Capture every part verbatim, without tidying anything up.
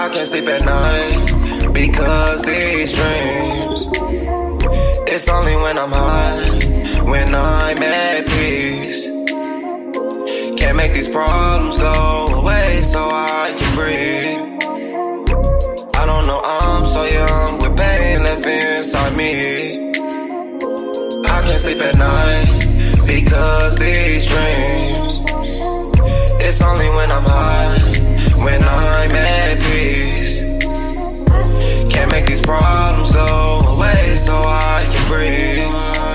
I can't sleep at night because these dreams. It's only when I'm high, when I'm at peace. Can't make these problems go away so I can breathe. I don't know, I'm so young with pain left inside me. I can't sleep at night because these dreams. It's only when I'm high, when I'm at peace. Can't make these problems go away so I can breathe.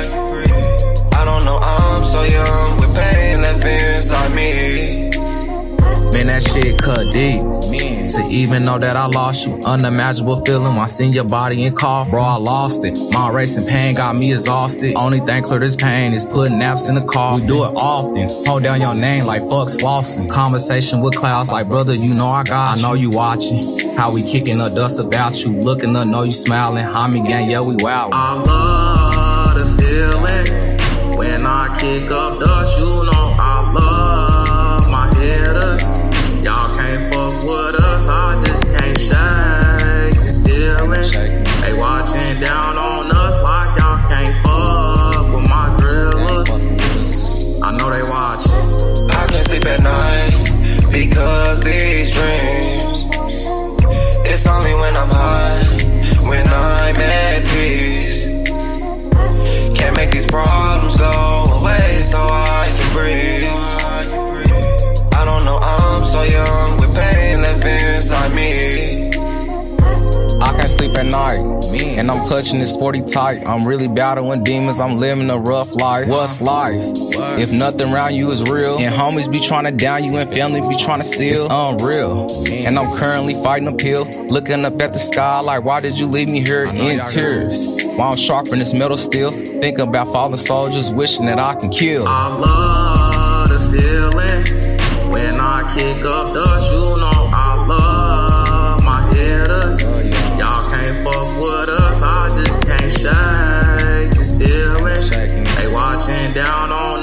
I don't know, I'm so young with pain left inside me. Man, that shit cut deep. To even know that I lost you, unimaginable feeling when I seen your body and cough. Bro, I lost it. My racing pain got me exhausted. Only thing clear this pain is putting naps in the coffin. We do it often. Hold down your name like fuck Slauson. Conversation with clouds like, brother, you know I got you. I know you watching. How we kicking up dust about you. Looking up, know you smiling. Homie gang, yeah, we wow. I love the feeling when I kick up dust. You know I love my hitters. Y'all can't fuck with us, I just can't shake this feeling. They watching down on us like y'all can't fuck with my drillers. I know they watching. I can't sleep at night because these dreams. It's only when I'm high, when I'm at peace. Can't make these problems go away so I can breathe. I don't know, I'm so young with pain left inside me. I can't sleep at night, and I'm clutching this forty tight. I'm really battling demons, I'm living a rough life. What's life? If nothing around you is real, and homies be trying to down you and family be trying to steal, it's unreal. And I'm currently fighting a pill, looking up at the sky like, why did you leave me here in tears? While I'm sharpening this metal steel, thinking about fallen soldiers, wishing that I can kill. I love the feeling when I kick up dust. You know I love my hitters. Y'all can't fuck with us, I just can't shake this feeling. They watching down on